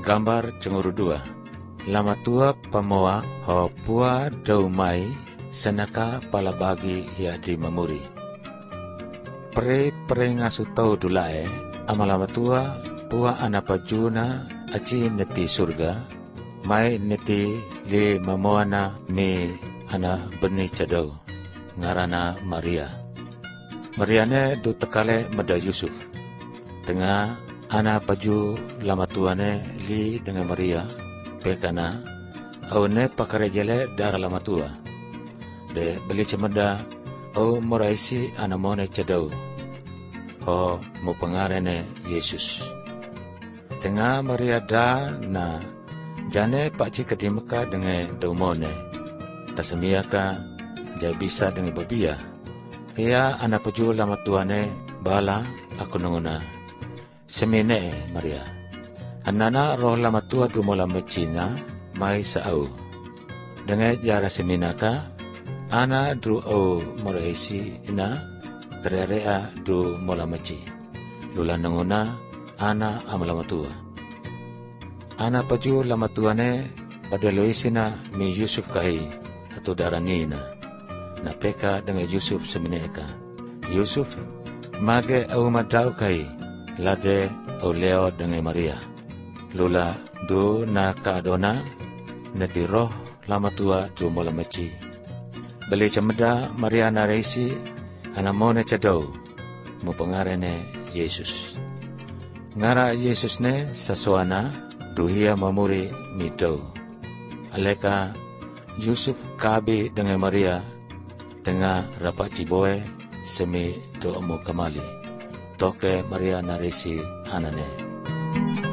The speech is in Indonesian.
Gambar cenguru dua. Lama tua pamoa ho pua daumai senaka palabagi ya di memuri. Pre ngasu tau dulae amalama tua pua anapajuna aci neti surga mai neti li mamoana mi ana beni cadau ngarana Maria. Mariane du tekale meda Yusuf. Tengah ana paju lama tuane li dengan Maria pekana au ne pakarejele dara lama tua. De beli cemeda au moraisi ana mone cadau. Ho mo pengarene Yesus. Tengah Maria da na jane pakci ketimeka dengan daumone. Tasemiaka jai bisa dengan babia. Ia anak peju lama tuane bala aku nunguna. Semene Maria. Anana roh lama tua dumola mecina mai saau. Dengan jara seminaka ana dru au moraisi ina tererea du mola meci. Lula nunguna ana amalama tua. Ana peju lama tuane pada loisina mi Yusuf kai atau daranina. Na peka dengan Yusuf semeneka. Yusuf mage au madau kai lade au leo dengan Maria. Lula do na kaadona neti roh lama tua du mola meci. Beli cemeda Maria naresi anamone cadau mu pengarene Yesus. Ngara Yesus ne sasuana duhia mamuri midau. Aleka Yusuf kabe dengan Maria tengah rapat ciboe semi do'mu kamali. Toke Maria naresi anane.